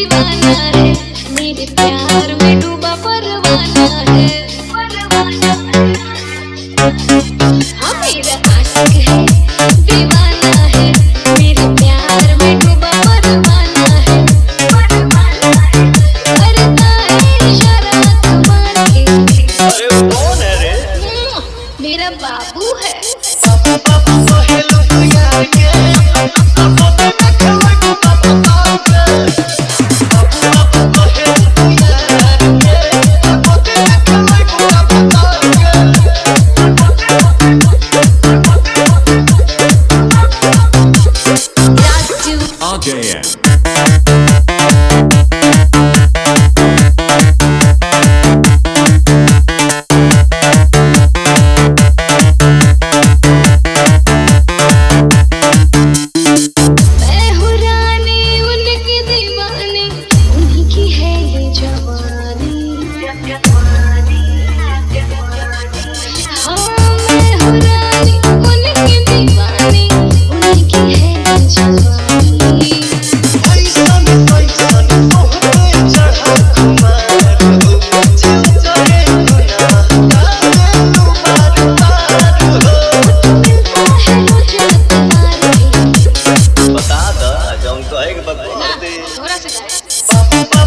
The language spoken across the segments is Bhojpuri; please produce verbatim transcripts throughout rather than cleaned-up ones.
दीवाना है, मेरे प्यार में डूबा परवाना है। हाँ मेरा आशिक है, दीवाना है, मेरे प्यार में डूबा परवाना है। करता है इशारा कमाल के। अरे कौन है रे? मेरा बाबू है। R J M. मैं हूँ रानी उनकी दीवानी, उन्हीं की है ये जवानी। हाँ मैं हूँ रानी उनकी दीवानी, उन्हीं की है ये जवानी। बता दो जौन कहे के बता दे। थोड़ा सा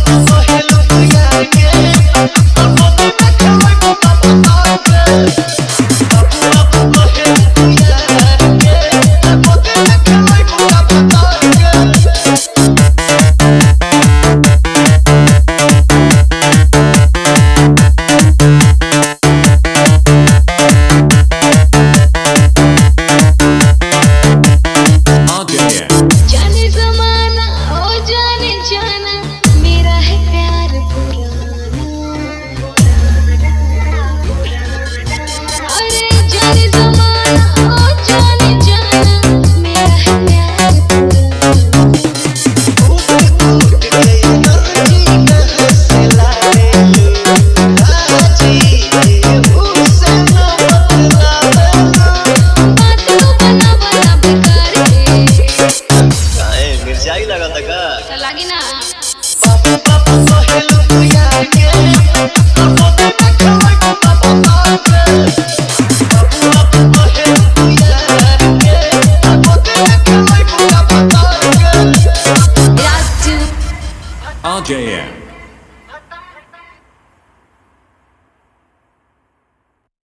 R J M. जाने जमाना ओ जाने जाना, मेरा है प्यार पुराना। अरे जाने जमाना ओ जाने जाना, मेरा है प्यार पुराना। बात तो बना बना बेकार के। काहे मिर्चाई लगा था का? तो लागी ना। R J M.